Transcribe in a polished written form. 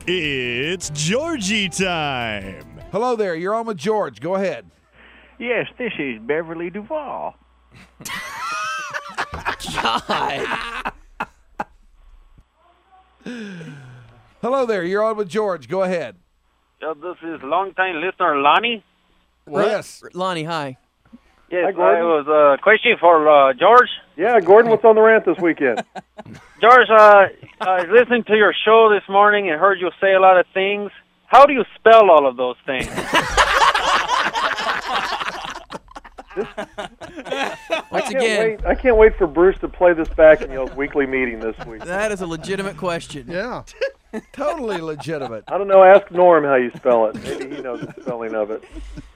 It's Georgie time. Hello there. You're on with George. Go ahead. Yes, this is Beverly Duvall. God. Hello there. You're on with George. Go ahead. This is longtime listener Lonnie. Yes. Lonnie, hi. Yes, Hi, Gordon. I was a question for George. Yeah, Gordon, what's on the rant this weekend? George, I was listening to your show this morning and heard you say a lot of things. How do you spell all of those things? Once again, I can't wait for Bruce to play this back in y'all's weekly meeting this week. that is a legitimate question. Yeah. Totally legitimate. I don't know. Ask Norm how you spell it. Maybe he knows the spelling of it.